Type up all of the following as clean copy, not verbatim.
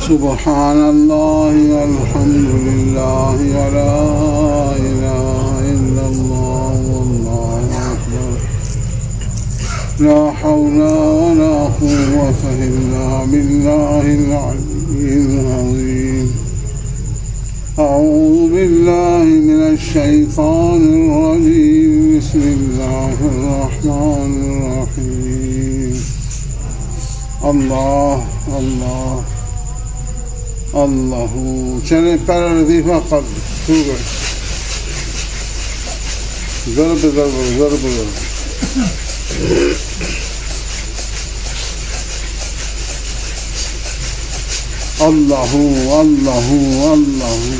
Subhanallah walhamdulillah wa la ilaha illallah wallahu akbar. La hawla wa la quwwata illa billahil aliyyil azim. A'udhu billahi minash shaytanir rajim. Bismillahir rahmanir rahim. Allah Allah Allahu. चले पैरा लतीफ़ा कर शुरू कर ज़रब ज़रब ज़रब ज़रब अल्लाहु अल्लाहु अल्लाहु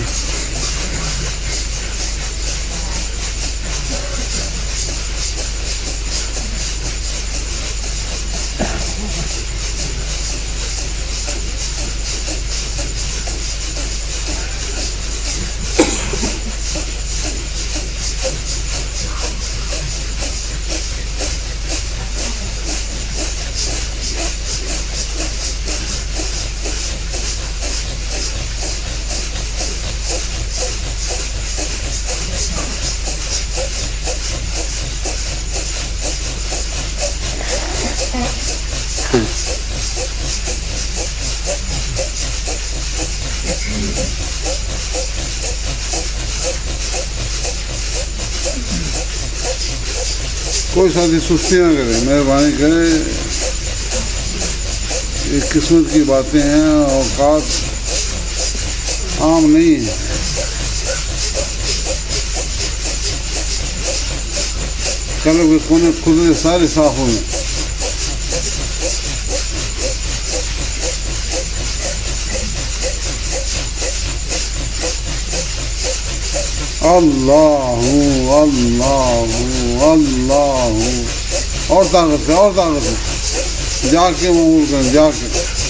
कोई साथी सुस्ती ना करे, मेहरबानी करे। एक किस्मत की बातें हैं, औकात आम नहीं है। कल के कोने खुदरे सारे साफ हो गए। अल्लाहु अल्लाहु अल्लाहु। और ताकत से जाके मामूल करें, जाके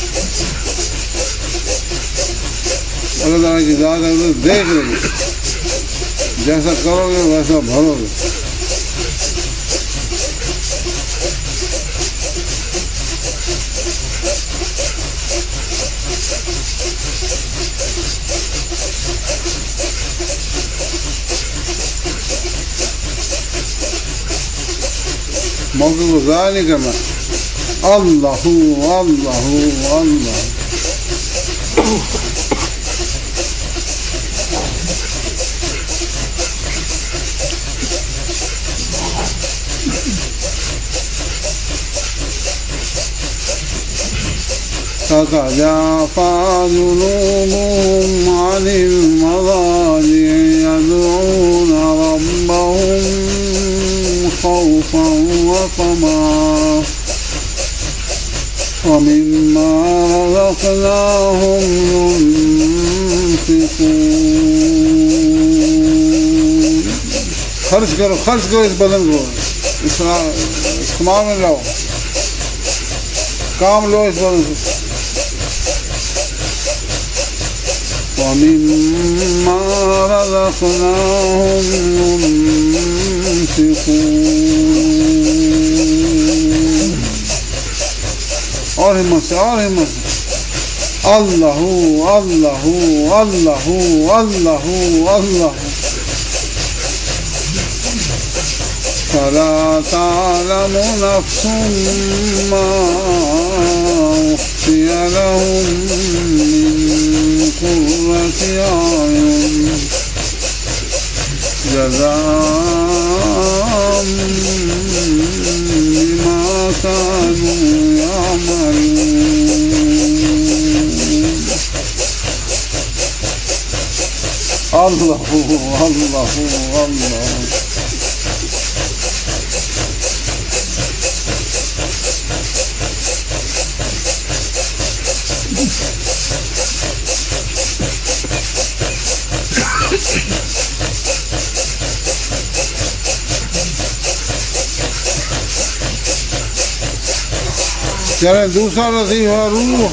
अल्लाह की ज़ात है देख रही, जैसा करोगे वैसा भरोगे। मौके को ज़ाया नहीं करना। अल्लाहु अल्लाहु अल्लाह। تتجافى جنوبهم عن المضاجع يدعون ربهم خوفا وطمعا ومما رزقناهم ينفقون। खर्च करो इस बदन को, इस्तेमाल में लाओ, काम लो इस बदन से। ومما رزقناهم ينفقون। और हिम्मत से अल्लाहु अल्लाहु अल्लाहु अल्लाहु अल्लाहु। فلا تعلم نفس ما أخفي لهم من قرة أعين جزاء بما كانوا يعملون. الله الله الله. चले दूसरा लतीफ़ा रूह।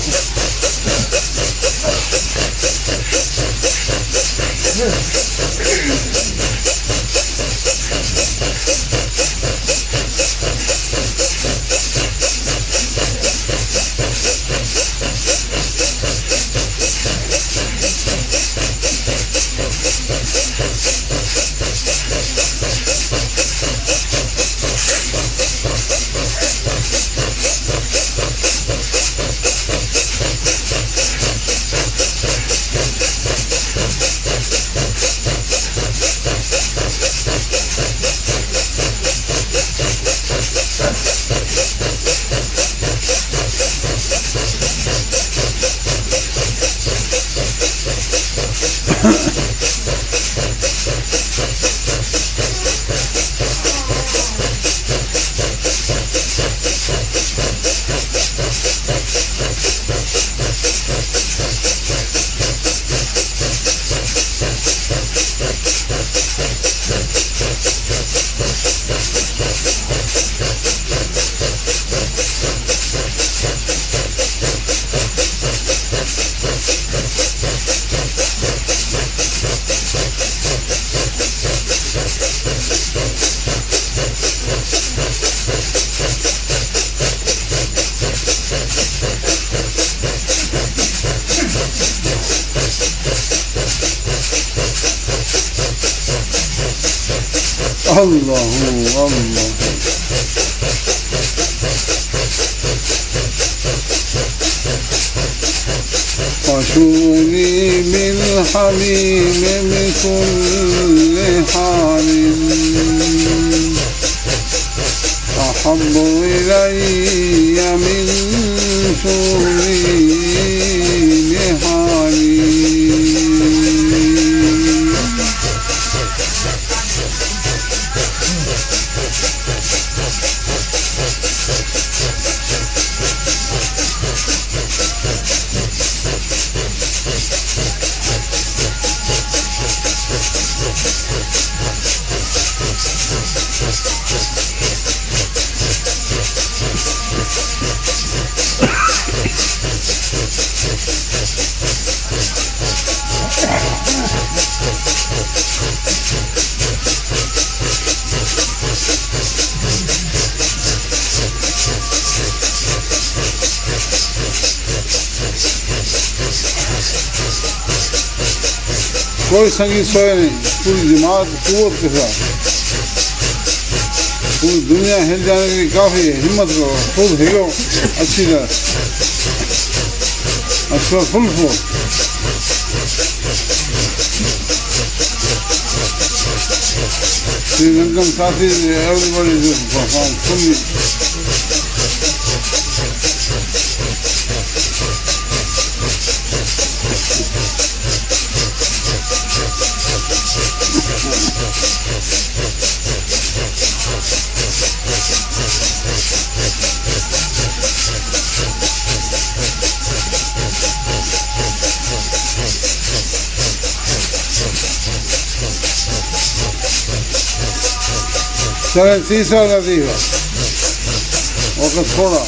الله الله وشوني بالحميم بكل حال أحب إلي من شوني بحالي कोई संगीत सोए नहीं, पूरी दिमाग कुव्वत के साथ पूरी दुनिया हिल जाने के लिए काफ़ी है। हिम्मत करो, खुद हिलो अच्छी तरह, अच्छा फुल फोर्स। श्रीलंकन साथी एवरीबॉडी इज परफॉर्म फुल्ली। चले तीसरा लतीफ़ा वक़्त थोड़ा।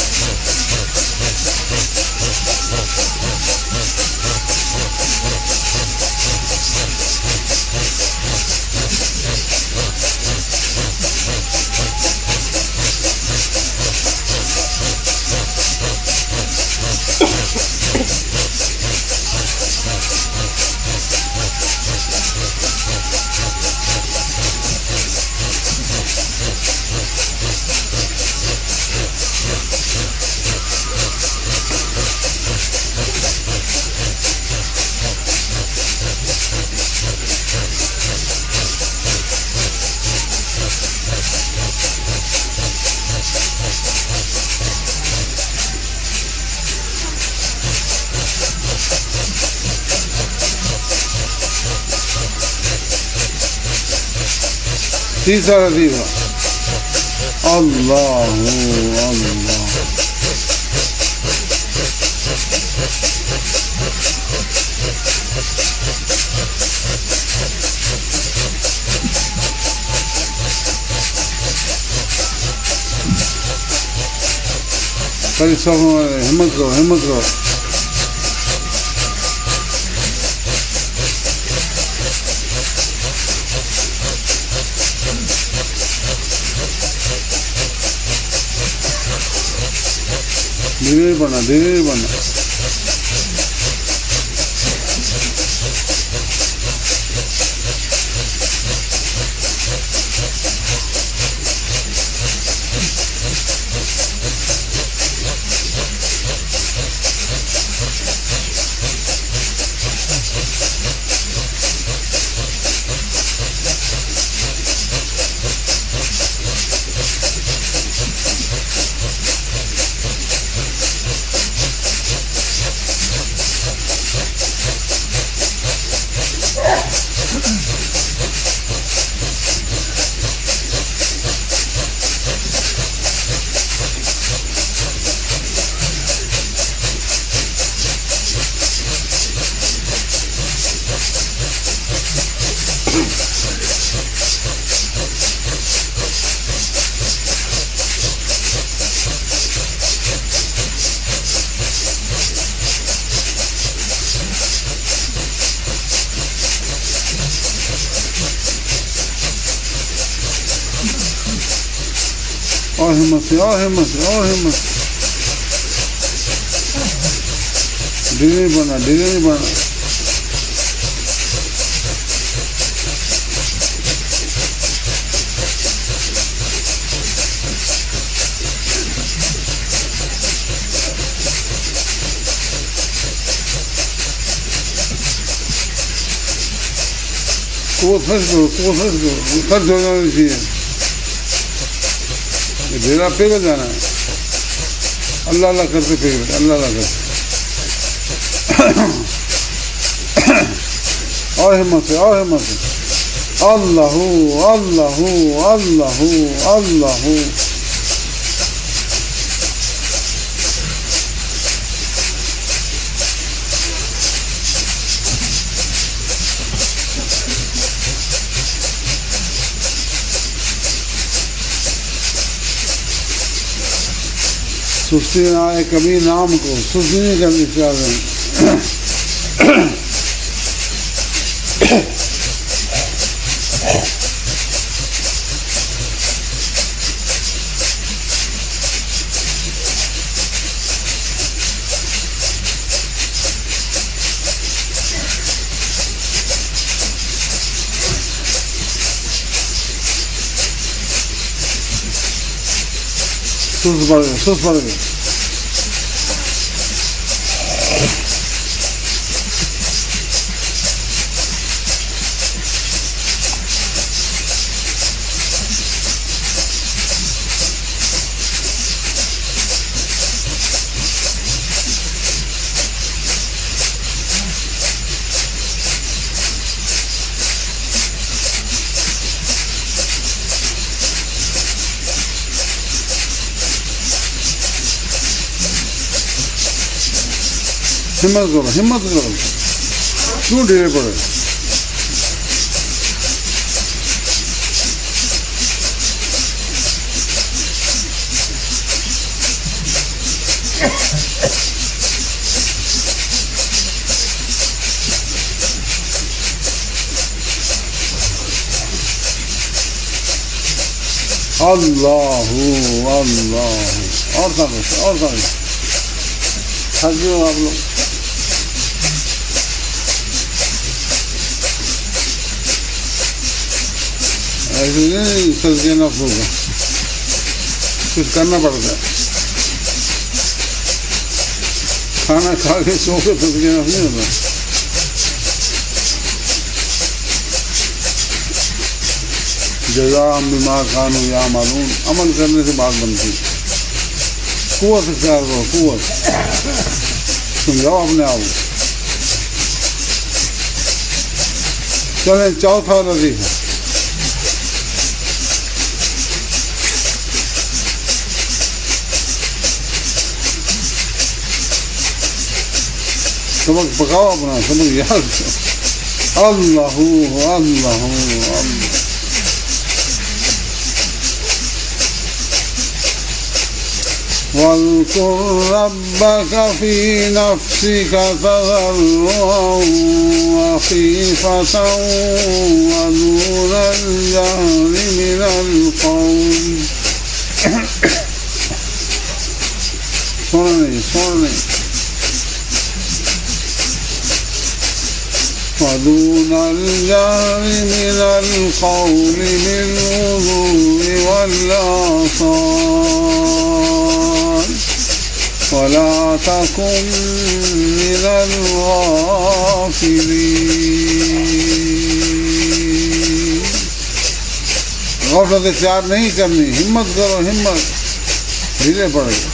तीसरा लतीफ़ा अल्लाह अल्लाह। कल सब हिम्मत करो, हिम्मत करो। धीरे बना, धीरे बना। और हिम्मत से, और हिम्मत से, और हिम्मत। धीरे बना, धीरे बना। कोशिश करो, खर्च हो जानी चाहिए, ढेरा पिघल जाना है। अल्लाह अल्लाह करते पिघल, अल्लाह अल्लाह करते। और हिम्मत से, और हिम्मत से। अल्लाहू अल्लाहू अल्लाहू अल्लाहू। सुस्ती ना आए कभी नाम को, सुस्ती नहीं करनी चाहिए। सुस्त पड़ गए, सुस्त पड़ गए। हिम्मत करो, हिम्मत करो, क्यों ढेरे पड़े। अल्लाहू अल्लाहू। और ताकत, और ताकत। थक गए हो आप लोग। ऐसे नहीं सजके नफ्स होगा, कुछ करना पड़ता है। खाना खा के सो के सजके नफ्स नहीं होता। जज़ाअम बिमा कानू यामलून, अमल करने से बात बनती। कुव्वत इख्तियार करो, कुव्वत समझाओ अपने आप। चलें चौथा लतीफ़ा। सबक पकाओ अपना, सबक याद करो। अल्लाहू अल्लाहू अल्लाह। واذكر ربك في نفسك تضرعا وخيفة ودون الجهر من القول ودون الجهر من القول بالغدو والآصال ولا تكن من الغافلين। गफलत इख्तियार नहीं करनी, हिम्मत करो, हिम्मत। ढीले पड़ गए।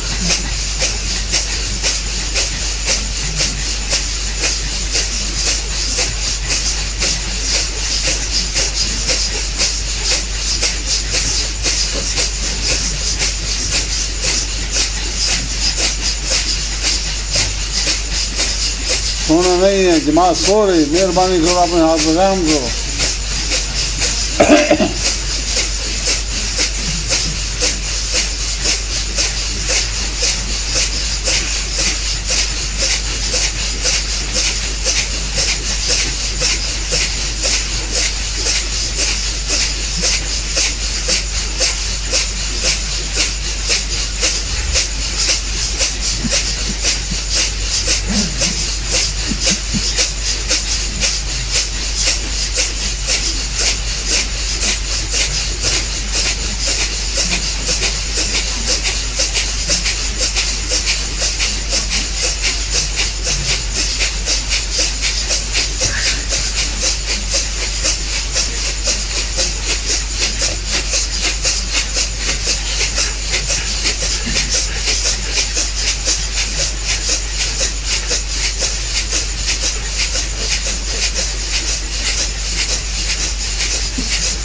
सोना नहीं है, जमात सो रही, मेहरबानी करो अपने हाथ में रहम करो।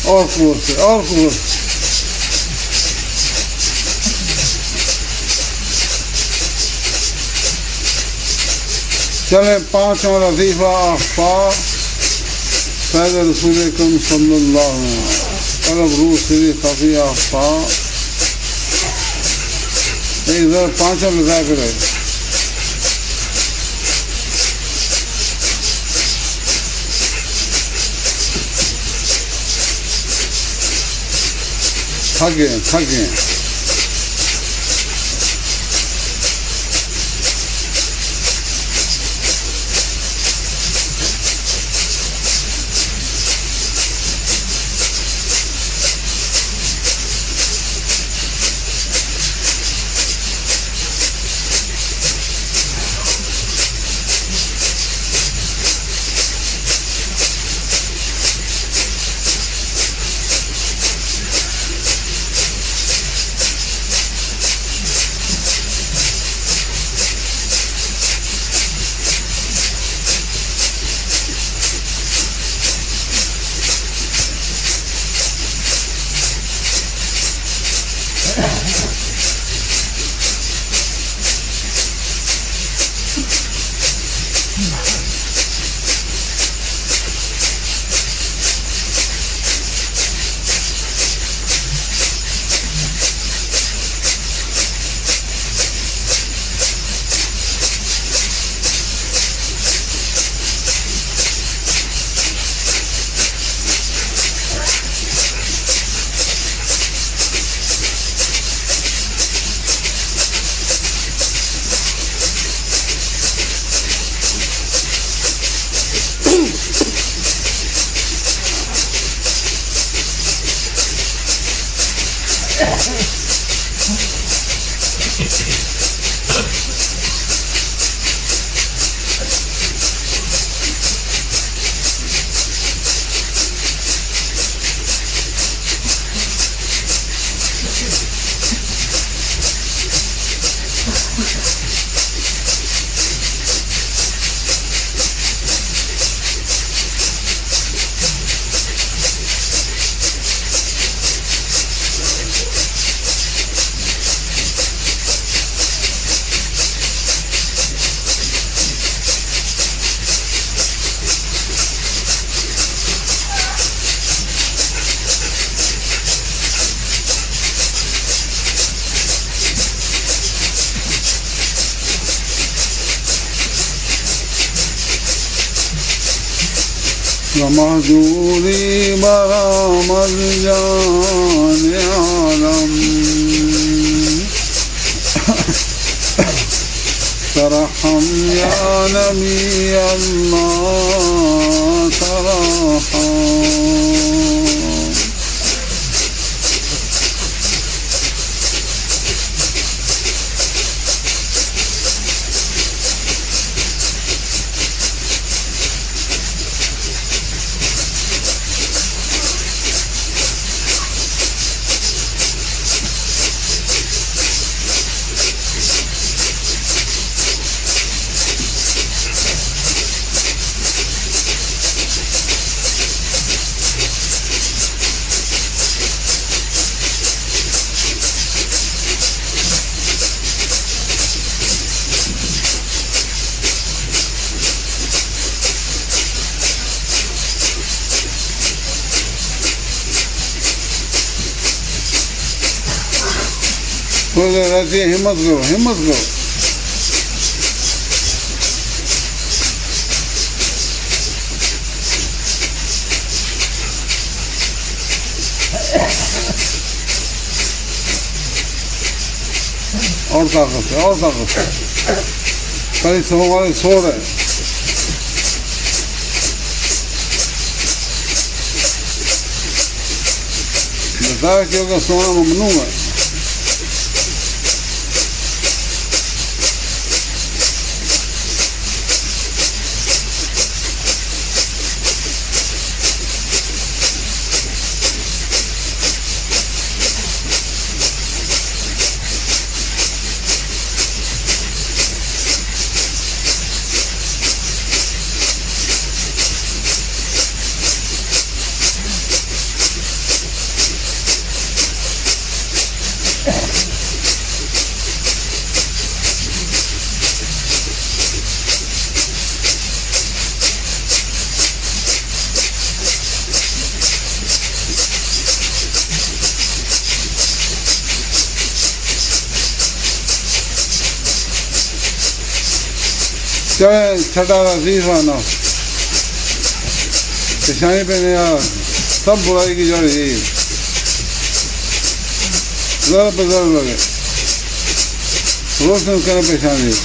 और कुवत से, और कुवत। चले 5वां लतीफ़ा अख़फ़ा फैज़ रसूल अकरम सल्लल्लाहु अलैहि वसल्लम तलब रूह से खफ़ी अख़फ़ा। इधर 5 लताइफ़ रहे। थक गए। महजूरी बरामद जान आलम तरहम या नबी अल्लाह तरहम। रहती है हिम्मत करो, हिम्मत करो। और ताकत है, और ताकत है। कई सो वाले सो रहे। बताया क्योंकि सोना ममनू है। चढ़े छठा तीसरा नाम पेशानी पे नया सब बुराई की जड़ यही जर पे जर लगे रोशन करे पेशानी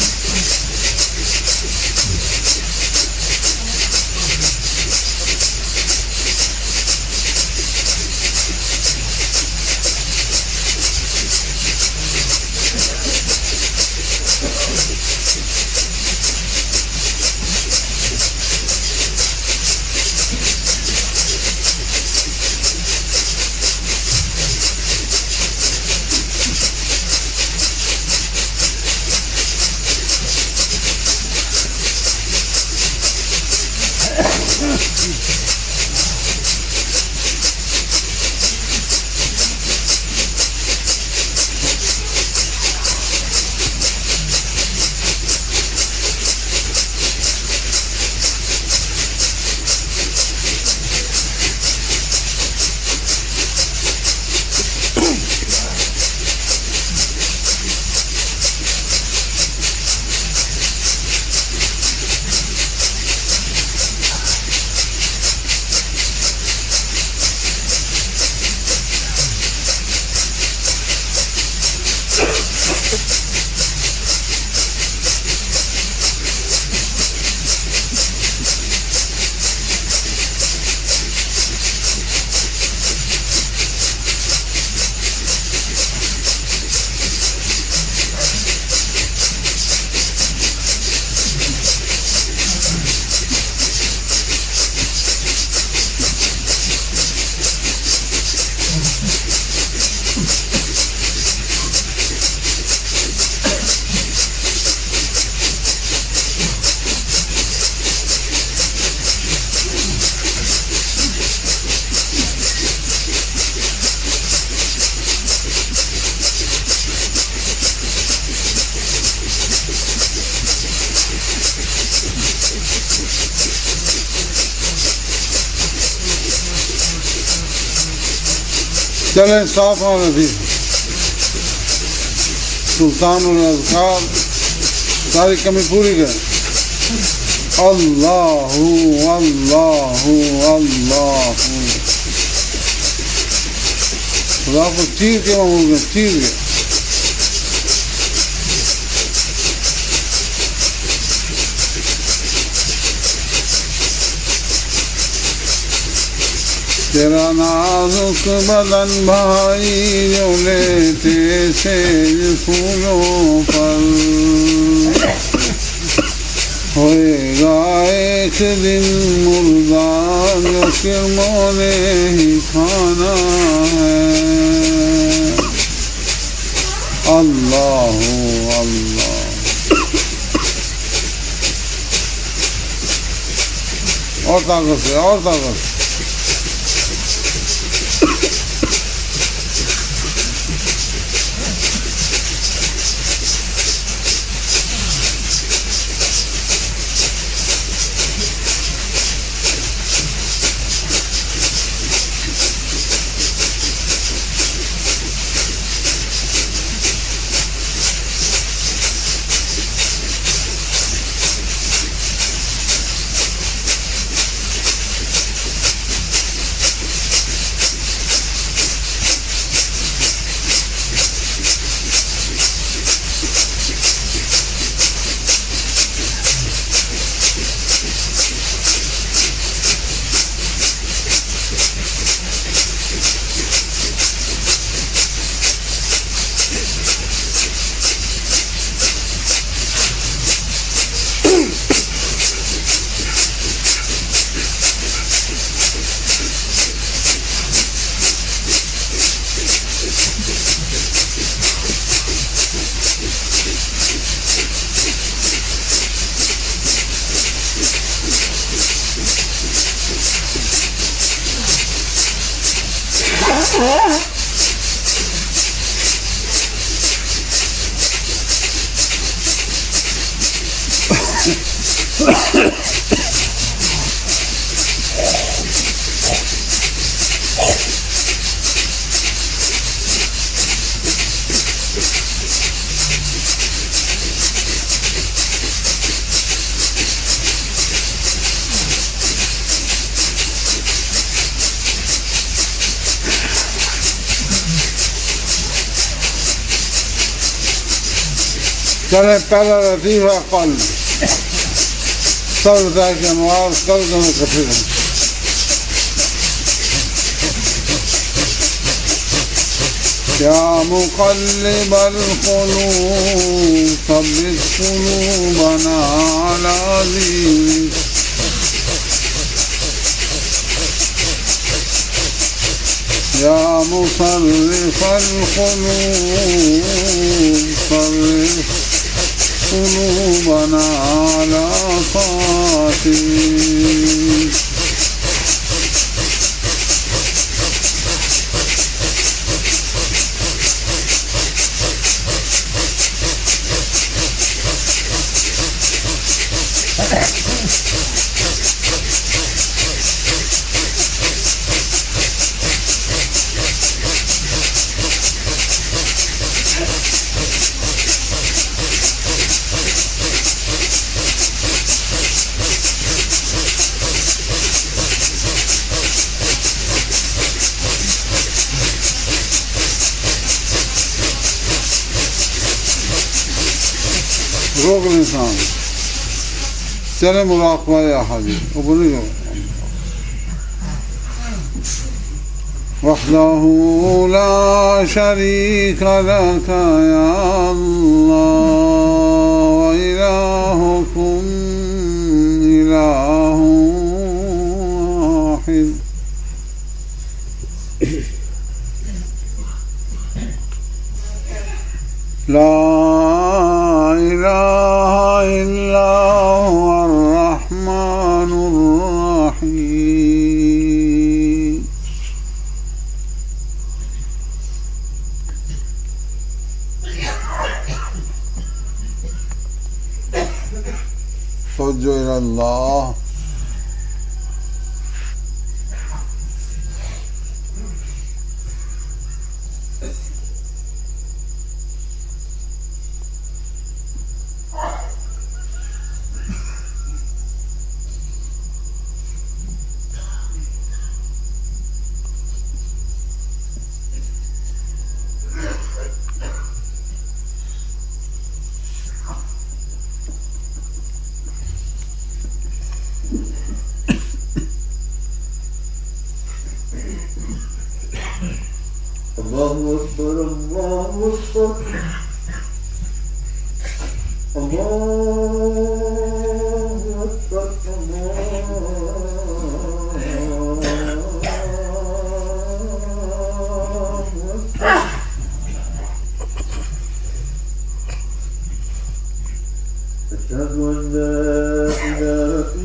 चले साफ नदी सुल्तान अज़कार सारी कमी पूरी करें अल्लाहु अल्लाहु अल्लाहु खुदा को चीर के मामूल में चीर के तेरा नाजुक बदन भाई जो लेते से फूलों पर होएगा एक दिन मुर्दा जो किरमों ने ही खाना है अल्लाह अल्लाह और ताकत से और ताकत चले पहला लतीफ़ा क़ल्ब सब लताइफ़ के अनवार क़ल्ब में इकट्ठे हैं। या मुक़ल्लिबल क़ुलूब सब्बित क़ुलूबना अला दीनिक। या मुसर्रिफ़ल क़ुलूब सर्रिफ़ क़ुलूबना अला ताअतिक। रोक इंसान चले मुराक़बा या हाजी ऊपरी हो। वहदहू ला शरीक लक या अल्लाह व इलाहुकुम इलाहुन वाहिद। ला इलाहा इल्ला हुवल रहमानुर रहीम। तवज्जो इलल्लाह। Allahu Akbar, Allahu Akbar, Allahu Akbar, Allahu Akbar. Ashhadu an la ilaha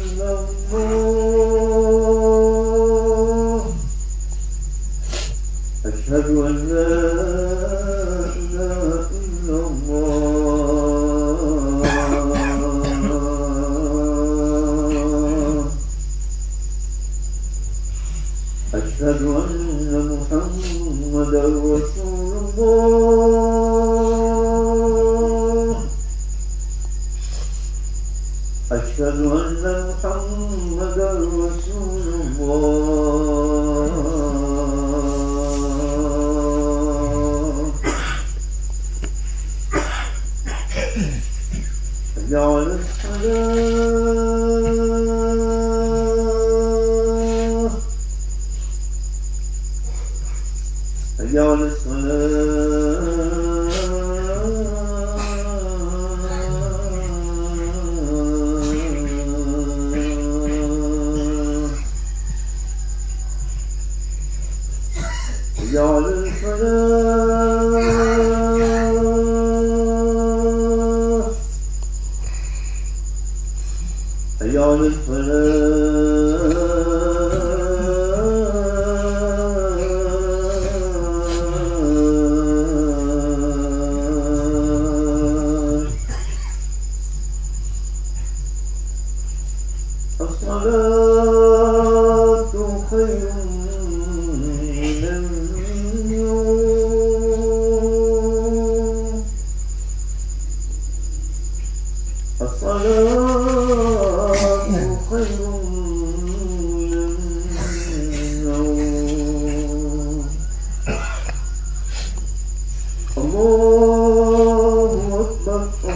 illallah. أشهد أن لا إله إلا الله. أشهد أن محمدا رسول الله. أشهد أن محمدا رسول الله. حي على الصلاة، حي على الصلاة. حي على الفلاح، حي على الفلاح. الصلاة خير من النوم. الصلاة خير من النوم. الله أكبر.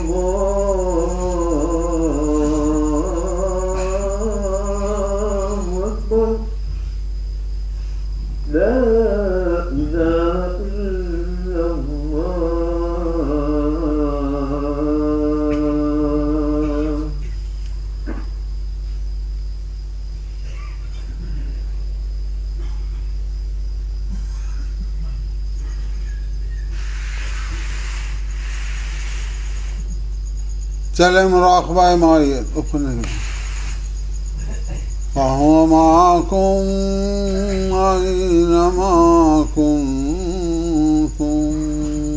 چلے مراقبہ معیت اپنے فهو معكم أينما كنتم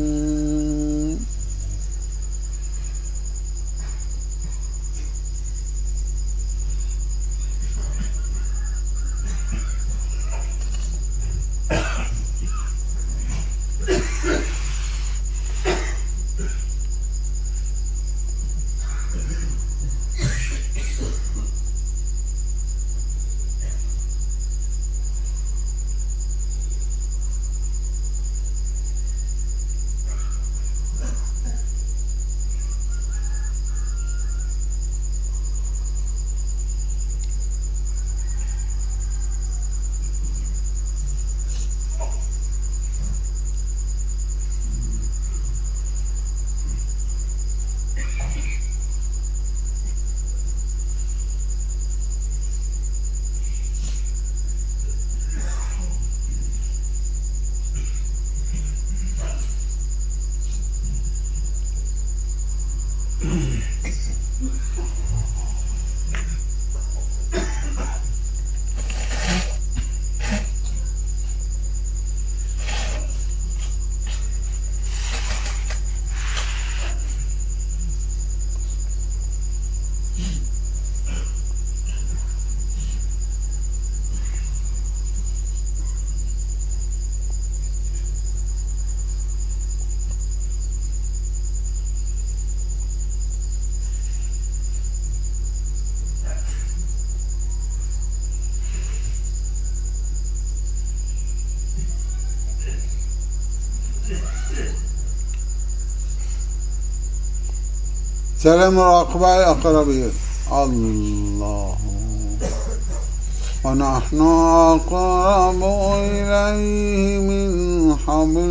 چلے مراقبہ اقربیت اللہ ونحن أقرب إليه من حبل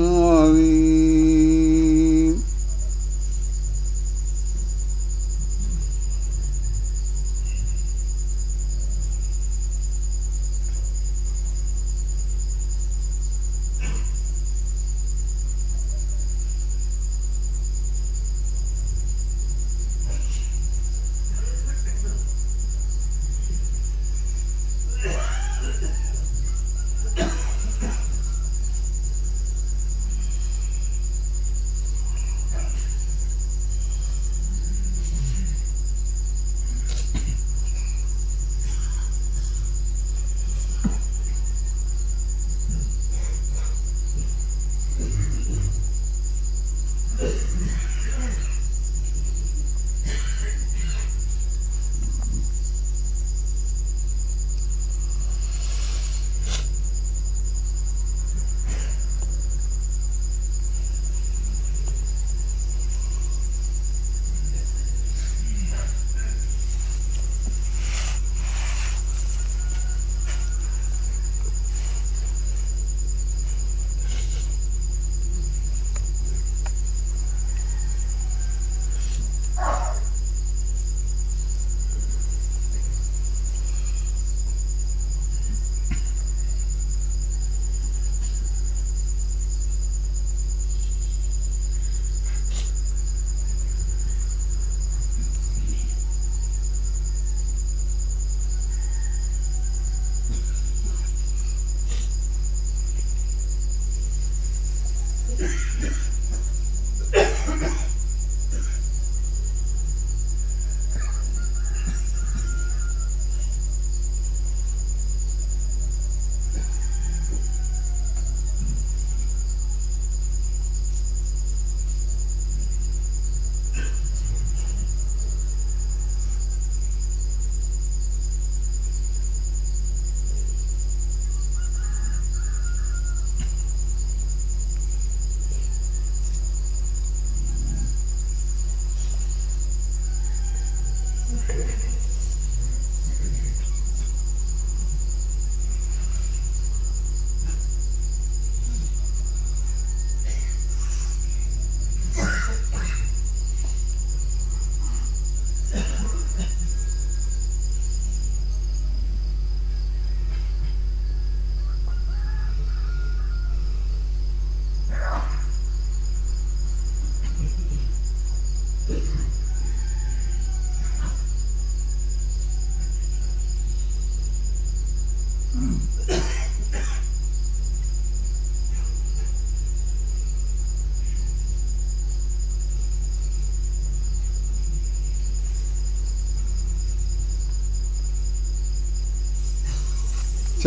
الوريد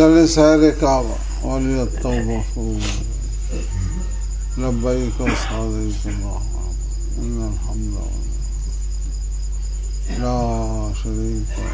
चले सैर काबा वाली तौबा लब्बैक व सअदैक अल्लाहुम्मा इन्नल हम्दा ला शरीक लक।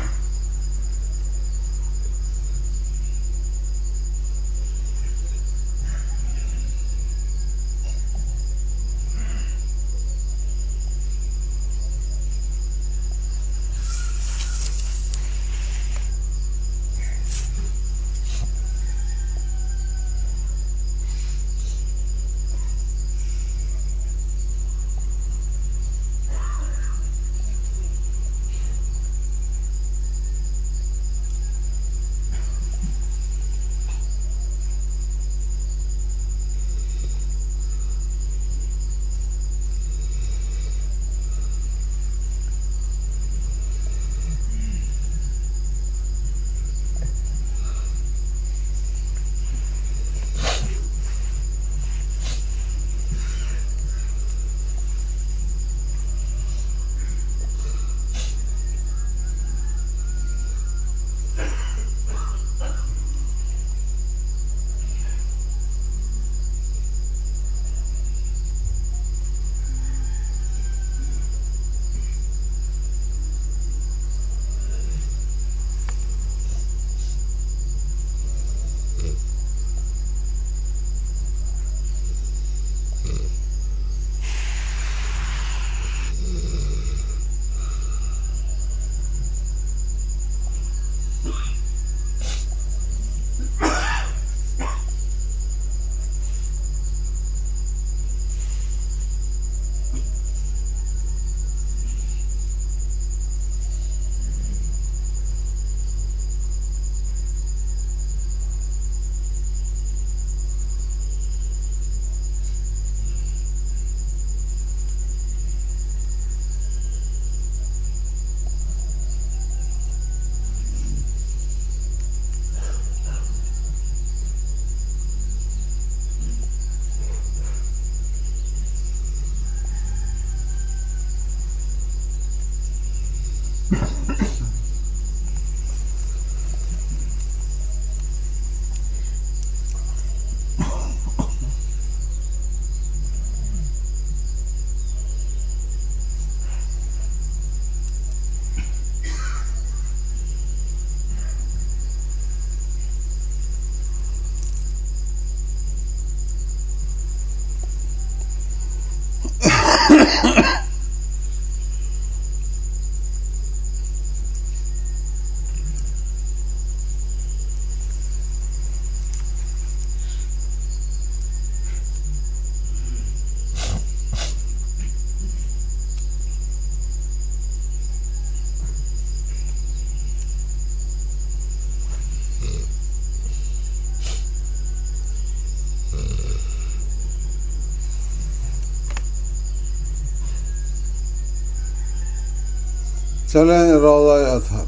चले रौज़ा अतहर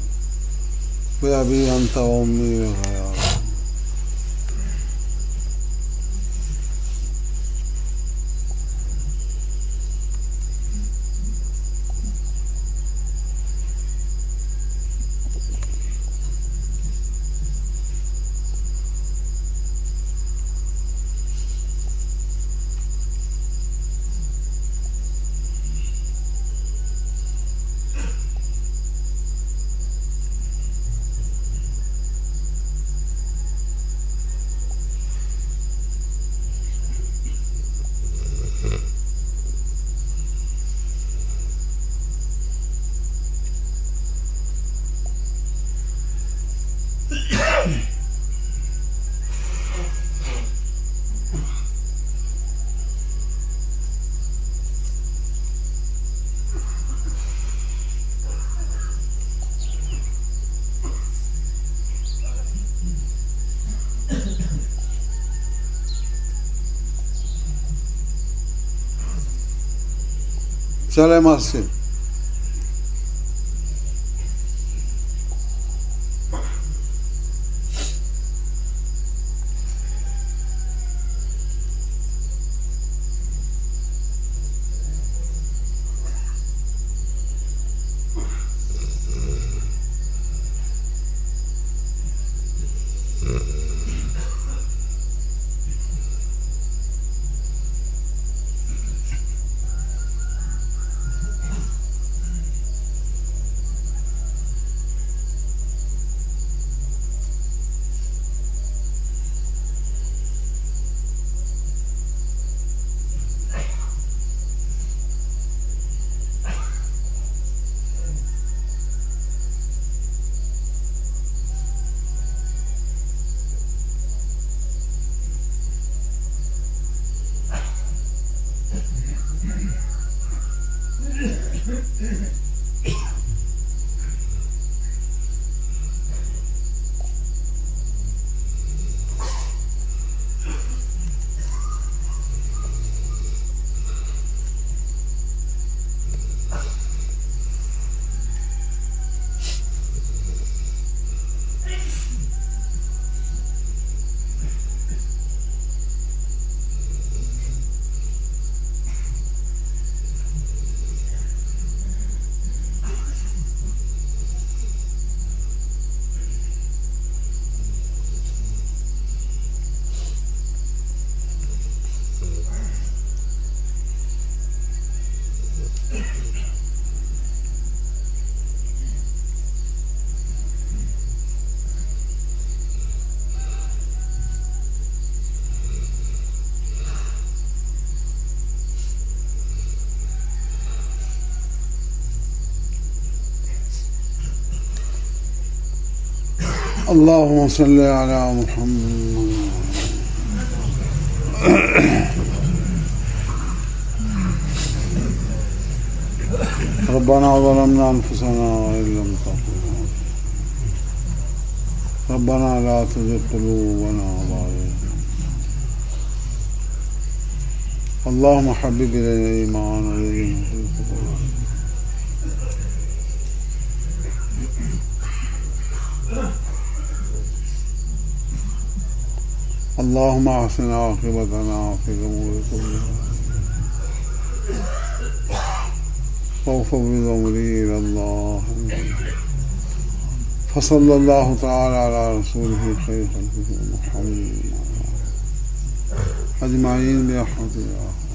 बअबी अंत व उम्मी व गया। चले मस्जिद اللهم صل على محمد. ربنا ظلمنا أنفسنا وإن لم تغفر ربنا لا تزغ قلوبنا بعد إذ اللهم حبب إلينا الإيمان وزينه في قلوبنا اللهم أحسن عاقبتنا في الأمور كلها وأفوض أمري إلى الله. فصلى الله تعالى على رسوله خير خلقه محمد أجمعين برحمته.